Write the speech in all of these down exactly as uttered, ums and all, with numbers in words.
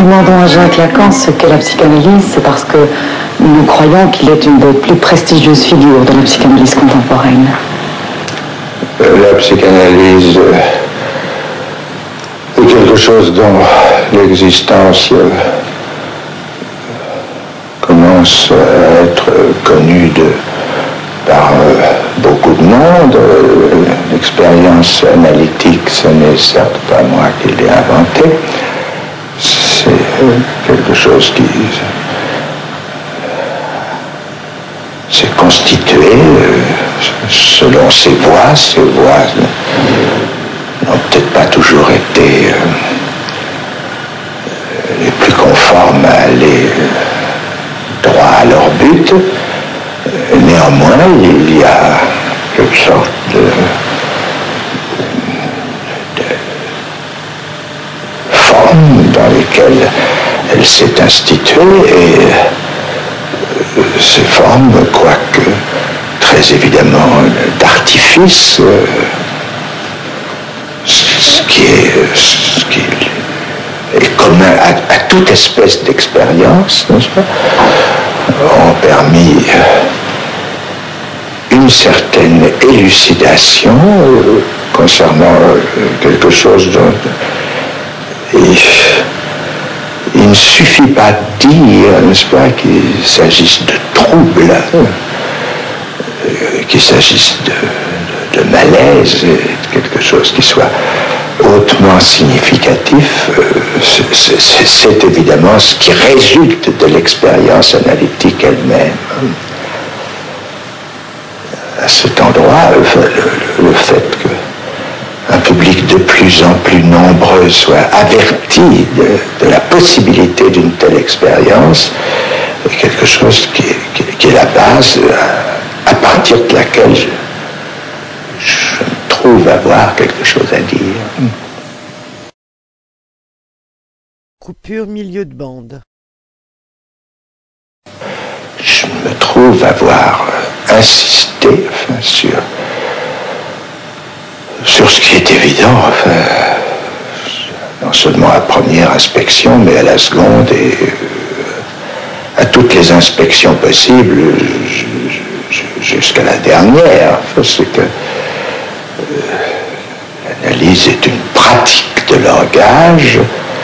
demandons à Jacques Lacan ce qu'est la psychanalyse, c'est parce que nous croyons qu'il est une des plus prestigieuses figures de la psychanalyse contemporaine. La psychanalyse est quelque chose dont l'existence commence à être connue de, par beaucoup de monde. L'expérience analytique, ce n'est certes pas moi qui l'ai inventée. C'est quelque chose qui s'est constitué selon ses voies. Ses voies n'ont peut-être pas toujours été les plus conformes à aller droit à leur but. Néanmoins, il y a quelque sorte de, de forme dans lesquelles elle s'est instituée, et ces formes, quoique très évidemment d'artifice, ce qui est, ce qui est commun à, à toute espèce d'expérience, n'est-ce pas, ont permis une certaine élucidation euh, concernant euh, quelque chose dont il, il ne suffit pas de dire, n'est-ce pas, qu'il s'agisse de troubles, euh, qu'il s'agisse de, de, de malaise, de quelque chose qui soit hautement significatif. euh, c'est, c'est, c'est évidemment ce qui résulte de l'expérience analytique elle-même. À cet endroit, le, le fait qu'un public de plus en plus nombreux soit averti de, de la possibilité d'une telle expérience est quelque chose qui est, qui, qui est la base à, à partir de laquelle je, je me trouve avoir quelque chose à dire. Coupure milieu de bande. Je me trouve avoir insisté, enfin, sur, sur ce qui est évident, enfin, non seulement à première inspection, mais à la seconde et euh, à toutes les inspections possibles jusqu'à la dernière. Enfin, c'est que euh, l'analyse est une pratique de langage.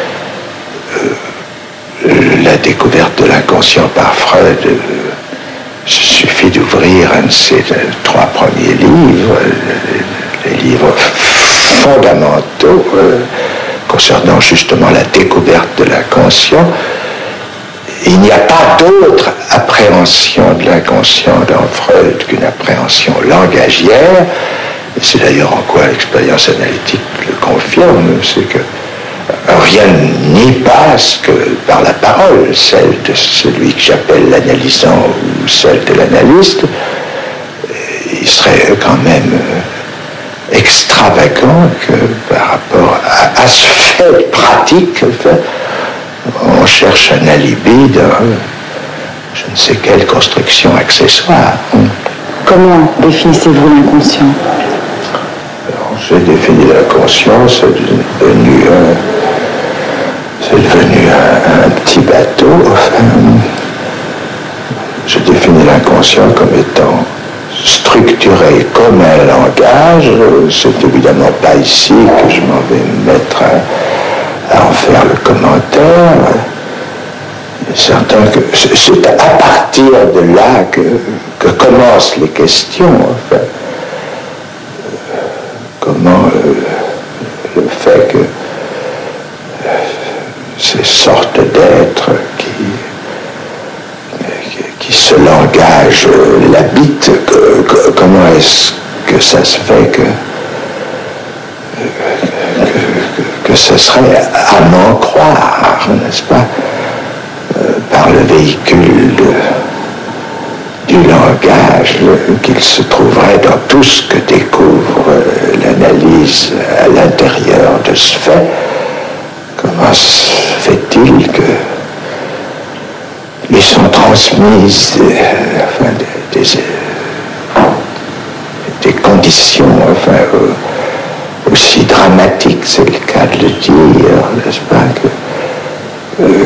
La découverte de l'inconscient par Freud, il euh, suffit d'ouvrir un de ses euh, trois premiers livres, les, les livres fondamentaux euh, concernant justement la découverte de l'inconscient. Il n'y a pas d'autre appréhension de l'inconscient dans Freud qu'une appréhension langagière. Et c'est d'ailleurs en quoi l'expérience analytique le confirme, c'est que rien n'y passe que par la parole, celle de celui que j'appelle l'analysant ou celle de l'analyste. Il serait quand même extravagant que par rapport à, à ce fait pratique, enfin, on cherche un alibi dans je ne sais quelle construction accessoire. Comment définissez-vous l'inconscient? Alors, j'ai défini l'inconscient, c'est devenu un C'est devenu un, un petit bateau. Enfin, je définis l'inconscient comme étant structuré comme un langage. C'est évidemment pas ici que je m'en vais me mettre à, à en faire le commentaire. Il est certain que c'est à partir de là que, que commencent les questions. Enfin, comment euh, le fait que ces sortes d'êtres qui, qui, qui ce langage l'habite, que, que, comment est-ce que ça se fait que, que, que ce serait à m'en croire, n'est-ce pas, par le véhicule de, du langage qu'il se trouverait dans tout ce que découvre l'analyse à l'intérieur de ce fait. Comment se fait-il que lui sont transmises euh, enfin, des, des, des conditions enfin, euh, aussi dramatiques, c'est le cas de le dire, n'est-ce pas, que, euh,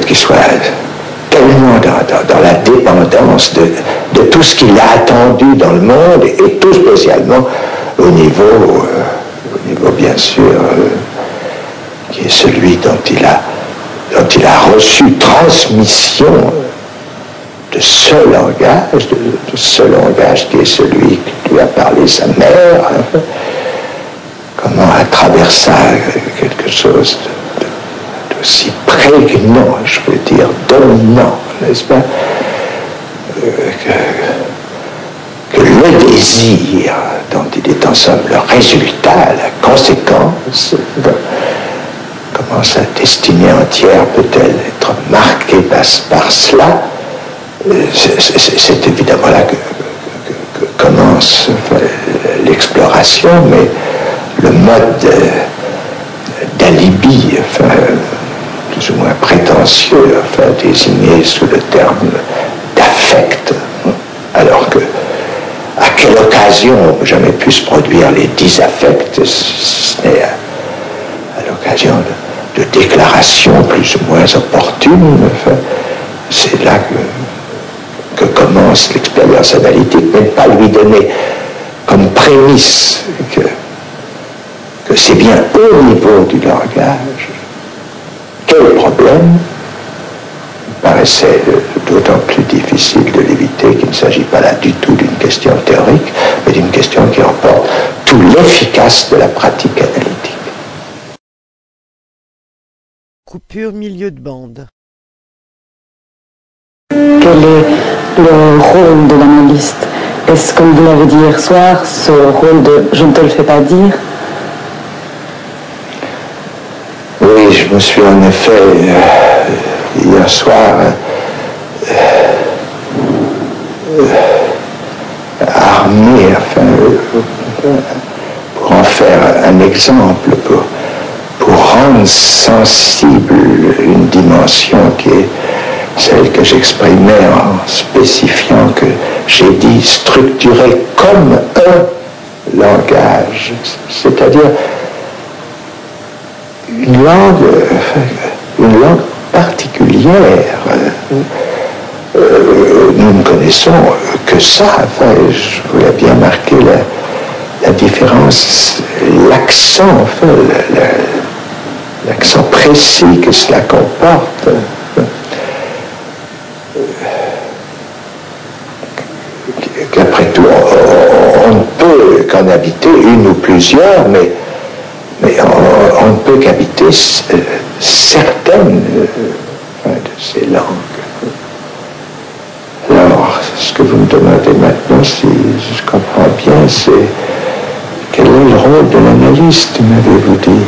qu'il soit tellement dans, dans, dans la dépendance de, de tout ce qu'il a attendu dans le monde, et tout spécialement au niveau, euh, au niveau bien sûr, euh, qui est celui dont il a, dont il a reçu transmission de ce langage, de, de ce langage qui est celui qui lui a parlé sa mère. Hein. Comment à travers ça, quelque chose de, de, d'aussi prégnant, je veux dire, dominant, n'est-ce pas, euh, que, que le désir, dont il est en somme le résultat, la conséquence, comment sa destinée entière peut-elle être marquée par, par cela, c'est, c'est, c'est évidemment là que, que, que commence enfin, l'exploration, mais le mode d'alibi, enfin, plus ou moins prétentieux, enfin, désigné sous le terme d'affect, alors que à quelle occasion on peut jamais pu se produire les dix affects, si ce n'est à, à l'occasion de, de déclarations plus ou moins opportunes. Enfin, c'est là que, que commence l'expérience analytique, mais pas lui donner comme prémisse que que c'est bien au niveau du langage que le problème paraissait d'autant plus difficile de l'éviter qu'il ne s'agit pas là du tout d'une question théorique, mais d'une question qui emporte tout l'efficace de la pratique analytique. Coupure milieu de bande. Quel est le rôle de l'analyste? Est-ce, comme vous l'avez dit hier soir, ce rôle de « je ne te le fais pas dire » ? Oui, je me suis en effet, euh, hier soir, euh, euh, armé, enfin, euh, pour en faire un exemple, pour, pour rendre sensible une dimension qui est celle que j'exprimais en spécifiant que j'ai dit structuré comme un langage, c'est-à-dire une langue, une langue particulière. Euh, nous ne connaissons que ça. Enfin, je voulais bien marquer la, la différence, l'accent, enfin, la, la, l'accent précis que cela comporte. Qu'après tout, on, on ne peut qu'en habiter une ou plusieurs, mais Mais on, on ne peut qu'habiter certaines euh, de ces langues. Alors, ce que vous me demandez maintenant, si je comprends bien, c'est quel est le rôle de l'analyste, m'avez-vous dit.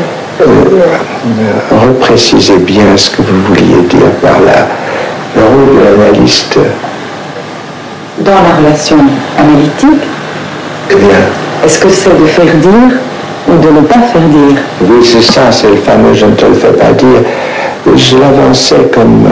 Euh, reprécisez bien ce que vous vouliez dire par là. Le rôle de l'analyste. Dans la relation analytique, eh bien, est-ce que c'est de faire dire ou de ne pas faire dire? Oui, c'est ça, c'est le fameux « je ne te le fais pas dire ». Je l'avançais comme,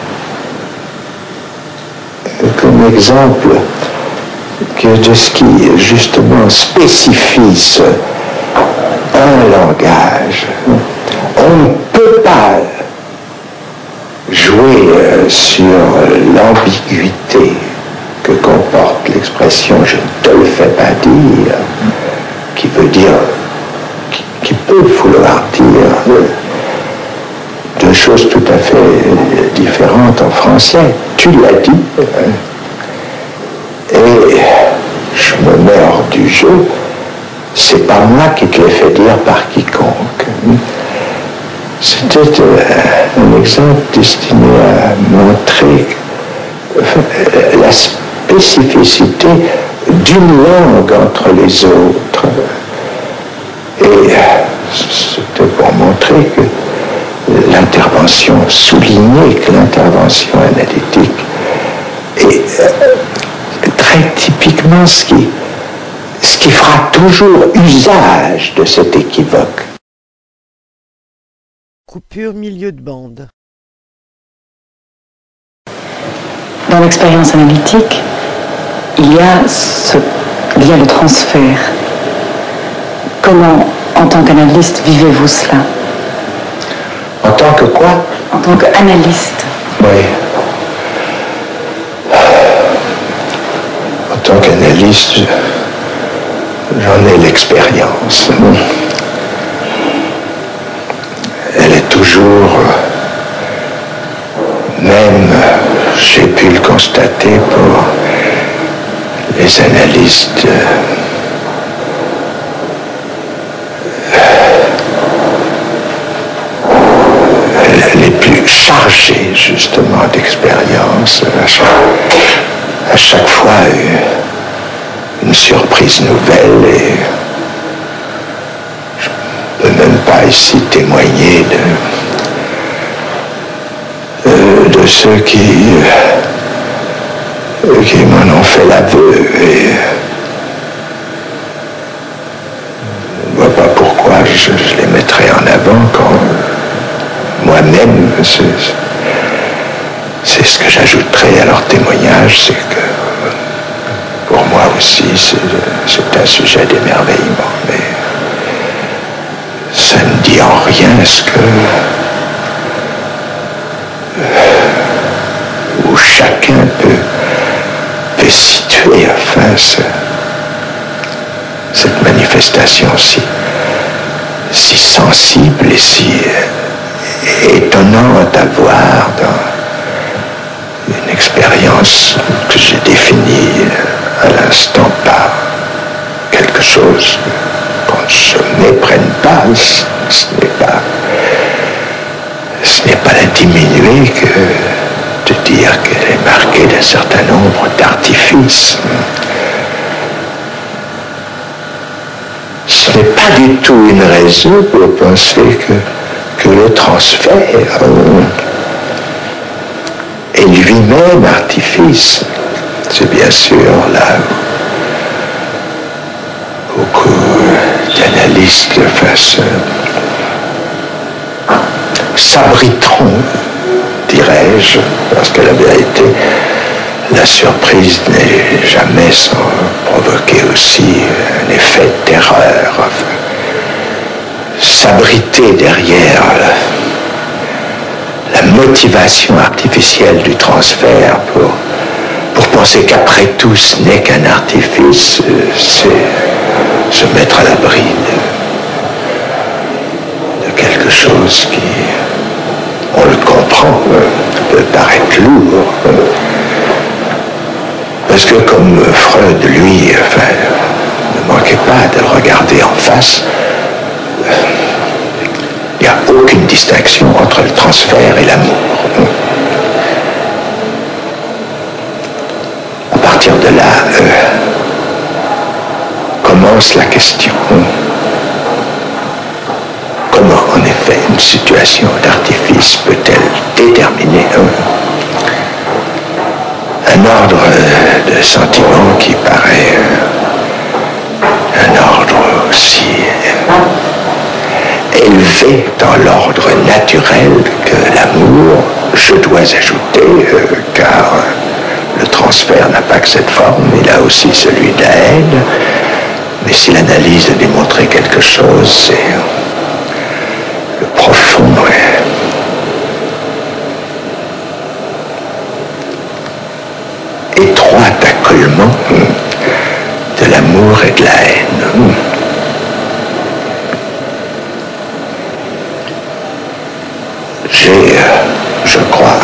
comme exemple que de ce qui, justement, spécifie ce, un langage. On ne peut pas jouer sur l'ambiguïté que comporte l'expression « je ne te le fais pas dire », qui veut dire qui peut vouloir dire deux choses tout à fait différentes en français. Tu l'as dit, et je me mets hors du jeu, c'est pas moi qui te l'ai fait dire par quiconque. C'était un exemple destiné à montrer la spécificité d'une langue entre les autres. Et c'était pour montrer que l'intervention, souligner que l'intervention analytique est très typiquement ce qui, ce qui fera toujours usage de cet équivoque. Coupure milieu de bande. Dans l'expérience analytique, il y a, ce, il y a le transfert. Comment, en tant qu'analyste, vivez-vous cela? En tant que quoi? En tant qu'analyste. Oui. En tant qu'analyste, j'en ai l'expérience. Elle est toujours, même, j'ai pu le constater pour les analystes les plus chargés justement d'expérience. À chaque fois une surprise nouvelle, et je ne peux même pas ici témoigner de, de, de ceux qui, qui m'en ont fait l'aveu, et je ne vois pas pourquoi je, je les mettrais en avant quand moi-même, c'est, c'est ce que j'ajouterais à leur témoignage, c'est que pour moi aussi c'est, c'est un sujet d'émerveillement, mais ça ne dit en rien ce que où chacun peut, peut situer enfin ce, cette manifestation si, si sensible et si étonnante à voir dans une expérience que j'ai définie à l'instant par quelque chose qu'on ne se méprenne pas. Ce n'est pas ce n'est pas la diminuer que de dire qu'elle est marquée d'un certain nombre d'artifices. Ce n'est pas du tout une raison pour penser que que le transfert est lui-même artifice. C'est bien sûr là où beaucoup d'analystes face, s'abriteront, dirais-je, parce que la vérité, la surprise n'est jamais sans provoquer aussi un effet de terreur. Enfin, s'abriter derrière la, la motivation artificielle du transfert pour, pour penser qu'après tout ce n'est qu'un artifice, c'est se mettre à l'abri de, de quelque chose qui, on le comprend, peut paraître lourd. Parce que comme Freud, lui, enfin, ne manquait pas de le regarder en face, il n'y a aucune distinction entre le transfert et l'amour. À partir de là, euh, commence la question. Comment, en effet, une situation d'artifice peut-elle déterminer un, un ordre de sentiments qui paraît un ordre aussi élevé dans l'ordre naturel que l'amour, je dois ajouter, euh, car le transfert n'a pas que cette forme, il a aussi celui de la haine. Mais si l'analyse a démontré quelque chose, c'est le profond étroit accolement de l'amour et de la haine. J'ai, je crois,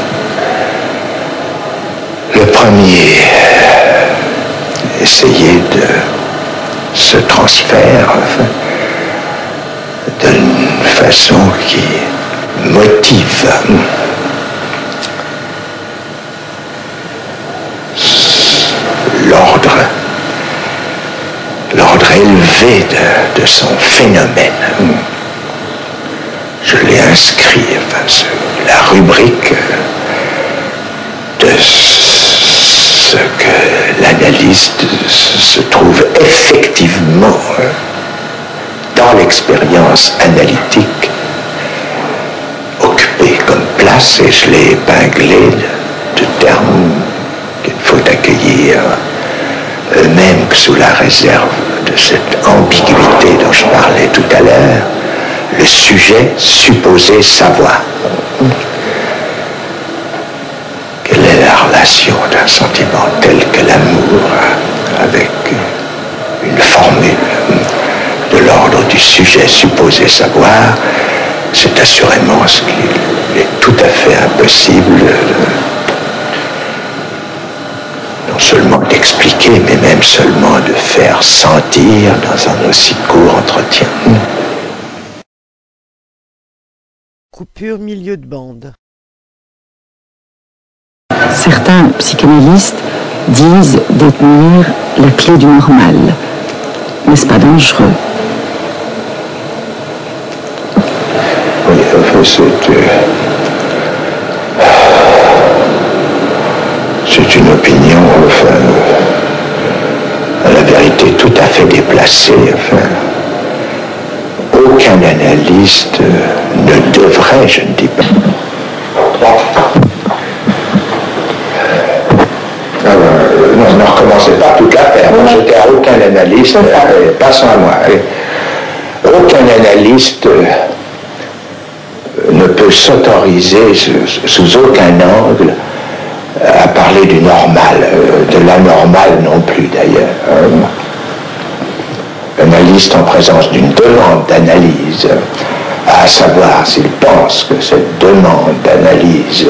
le premier essayé de ce transfert d'une façon qui motive l'ordre, l'ordre élevé de, de son phénomène. Je l'ai inscrit, enfin, sur la rubrique de ce que l'analyste se trouve effectivement dans l'expérience analytique occupée comme place, et je l'ai épinglé de, de termes qu'il faut accueillir eux-mêmes sous la réserve de cette ambiguïté dont je parlais tout à l'heure, le sujet supposé savoir. Quelle est la relation d'un sentiment tel que l'amour avec une formule de l'ordre du sujet supposé savoir? C'est assurément ce qu'il est tout à fait impossible non seulement d'expliquer, mais même seulement de faire sentir dans un aussi court entretien. Coupure milieu de bande. Certains psychanalystes disent détenir la clé du normal. N'est-ce pas dangereux? Oui, enfin, c'est, euh, c'est une opinion, enfin, à la vérité tout à fait déplacée. Enfin, aucun analyste ne devrait, je ne dis pas. Alors, non, ne recommencez pas toute l'affaire. Moi, j'étais à aucun analyste, euh, passons à moi. Aucun analyste euh, ne peut s'autoriser sous, sous aucun angle à parler du normal, euh, de l'anormal non plus d'ailleurs. Hein. L'analyste en présence d'une demande d'analyse, à savoir s'il pense que cette demande d'analyse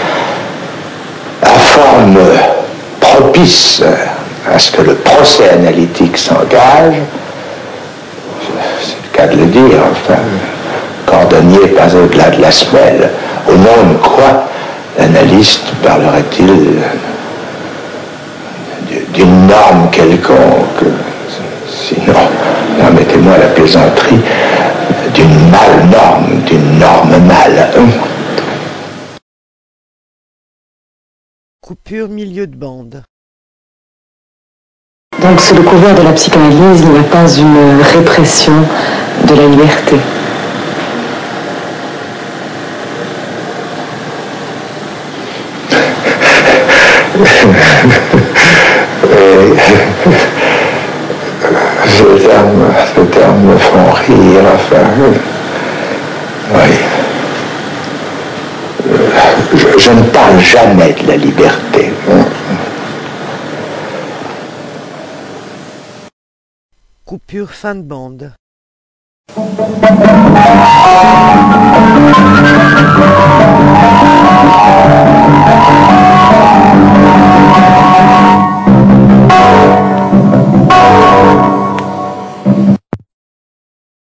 a forme propice à ce que le procès analytique s'engage, c'est le cas de le dire, enfin, cordonnier pas au-delà de la semelle, au nom de quoi l'analyste parlerait-il d'une norme quelconque, sinon, permettez-moi la plaisanterie, d'une mal-norme, d'une norme mal. Coupure milieu de bande. Donc sous le couvert de la psychanalyse, il n'y a pas une répression de la liberté. Ces termes, ces termes me font rire, enfin, oui. Je, je ne parle jamais de la liberté. Coupure fin de bande.